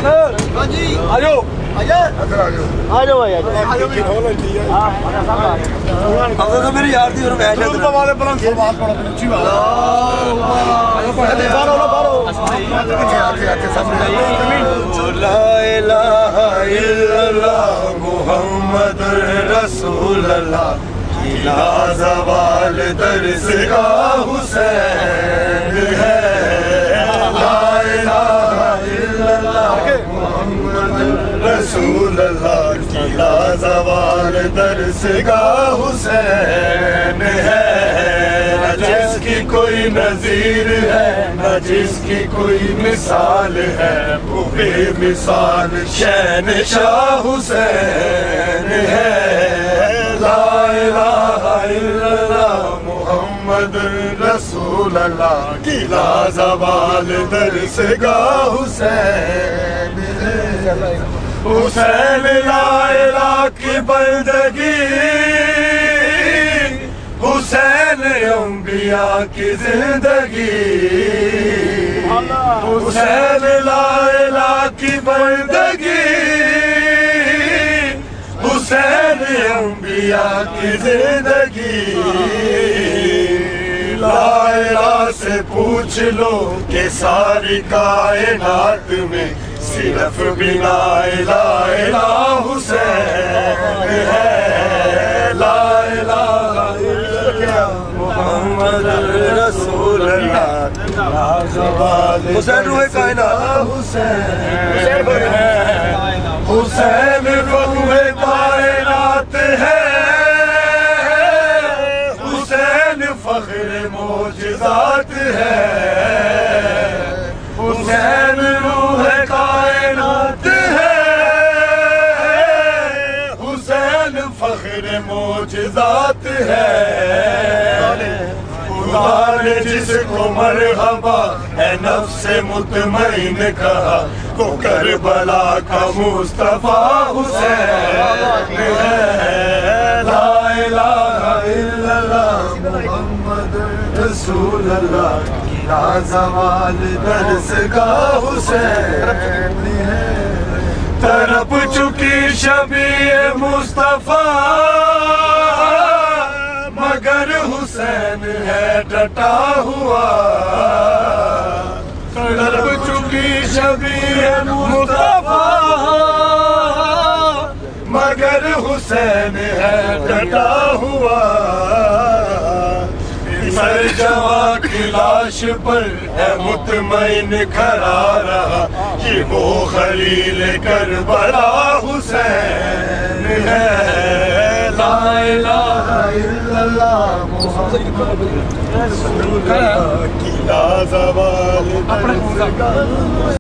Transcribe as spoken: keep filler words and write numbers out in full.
میری یار تھی اور میں لا الہ الا اللہ محمد رسول اللہ کی لازوال درس کا حسین ہے لا الہ الا اللہ محمد رسول اللہ کی لازوال درس کا حسین ہے نہ جس کی کوئی نظیر ہے نہ جس کی کوئی مثال ہے وہ بے مثال شہنشاہ حسین ہے لا الہ الا اللہ محمد رسول اللہ کی لازوال درس گاہ حسین ہے حسین لا الہ کی بندگی حسین انبیاء کی زندگی حسین لا الہ کی بندگی حسین انبیاء کی زندگی لا الہ سے پوچھ لو کہ ساری کائنات میں صرف بنا لا الہ حسین ہے لا الہ محمد رسول اللہ حسین روح کائنات حسین حسین روح کائنات ہے حسین فخر معجزات ہے حسین روح کائنات ہے حسین فخر معجزات ہے خدا نے جس کو مرحبا اے نفس مطمئن کہا وہ کربلا کا مصطفیٰ حسین ہے لا الہ الا اللہ محمد رسول اللہ کی لازوال درس گاہ حسین ہے تڑپ چکی شبیہ مصطفیٰ مگر حسین ہے ڈٹا ہوا تڑپ چکی شبیہ مصطفیٰ مگر حسین ہے ڈٹا ہوا سر جواں کی لاش پر ہے مطمئن کھڑا رہا کہ وہ خلیل کربلا حسین ہے لا الہ الا اللہ محمد رسول اللہ کی لازوال درس گاہ